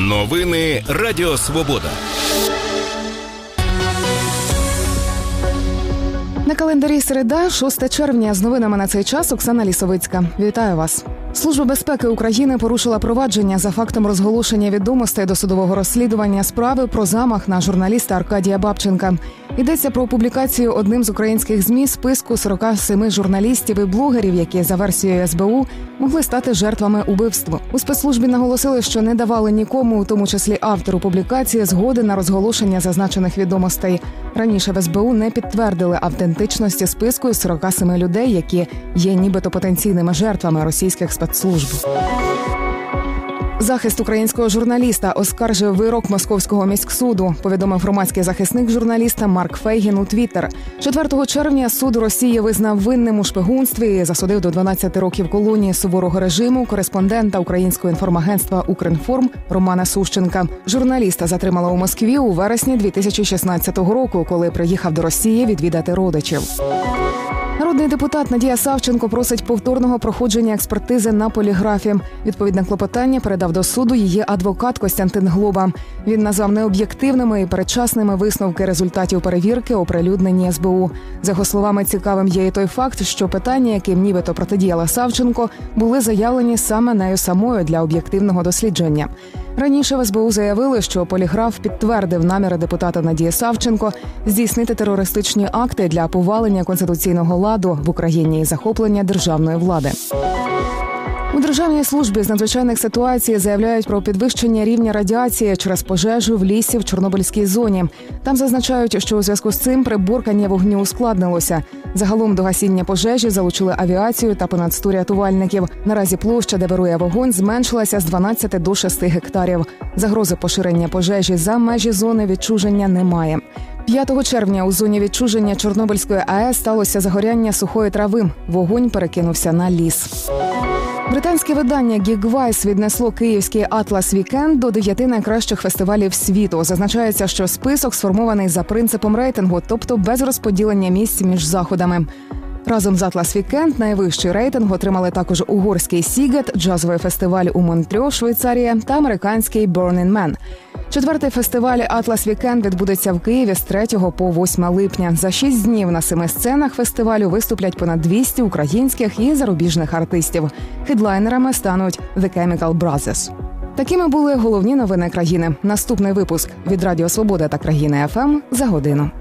Новини Радіо Свобода. На календарі середа, 6 червня. З новинами на цей час Оксана Лісовицька. Вітаю вас. Служба безпеки України порушила провадження за фактом розголошення відомостей досудового розслідування справи про замах на журналіста Аркадія Бабченка. Йдеться про публікацію одним з українських ЗМІ списку 47 журналістів і блогерів, які, за версією СБУ, могли стати жертвами убивств. У спецслужбі наголосили, що не давали нікому, у тому числі автору публікації, згоди на розголошення зазначених відомостей. Раніше в СБУ не підтвердили автентичності списку із 47 людей, які є нібито потенційними жертвами російських спецслужб. Захист українського журналіста оскаржив вирок Московського міськсуду, повідомив громадський захисник журналіста Марк Фейгін у Твіттер. 4 червня суд Росії визнав винним у шпигунстві і засудив до 12 років колонії суворого режиму кореспондента українського інформагентства «Укрінформ» Романа Сущенка. Журналіста затримали у Москві у вересні 2016 року, коли приїхав до Росії відвідати родичів. Народний депутат Надія Савченко просить повторного проходження експертизи на поліграфі. Відповідне клопотання передав до суду її адвокат Костянтин Глоба. Він назвав необ'єктивними і передчасними висновки результатів перевірки, оприлюднені СБУ. За його словами, цікавим є і той факт, що питання, яким нібито протидіяла Савченко, були заявлені саме нею самою для об'єктивного дослідження. Раніше в СБУ заявили, що поліграф підтвердив наміри депутата Надії Савченко здійснити терористичні акти для повалення конституційного ладу в Україні і захоплення державної влади. У Державній службі з надзвичайних ситуацій заявляють про підвищення рівня радіації через пожежу в лісі в Чорнобильській зоні. Там зазначають, що у зв'язку з цим приборкання вогню ускладнилося. Загалом до гасіння пожежі залучили авіацію та понад 100 рятувальників. Наразі площа, де вирує вогонь, зменшилася з 12 до 6 гектарів. Загрози поширення пожежі за межі зони відчуження немає. 5 червня у зоні відчуження Чорнобильської АЕС сталося загоряння сухої трави. Вогонь перекинувся на ліс. Британське видання Geekvice віднесло київський «Атлас Вікенд» до 9 найкращих фестивалів світу. Зазначається, що список сформований за принципом рейтингу, тобто без розподілення місць між заходами. Разом з «Атлас Вікенд» найвищий рейтинг отримали також угорський «Сігет», джазовий фестиваль у Монтрьо, Швейцарія та американський «Burning Man». 4-й фестиваль «Атлас Вікенд» відбудеться в Києві з 3 по 8 липня. За 6 днів на 7 сценах фестивалю виступлять понад 200 українських і зарубіжних артистів. Хедлайнерами стануть The Chemical Brothers. Такими були головні новини країни. Наступний випуск від Радіо Свобода та Країни ФМ за годину.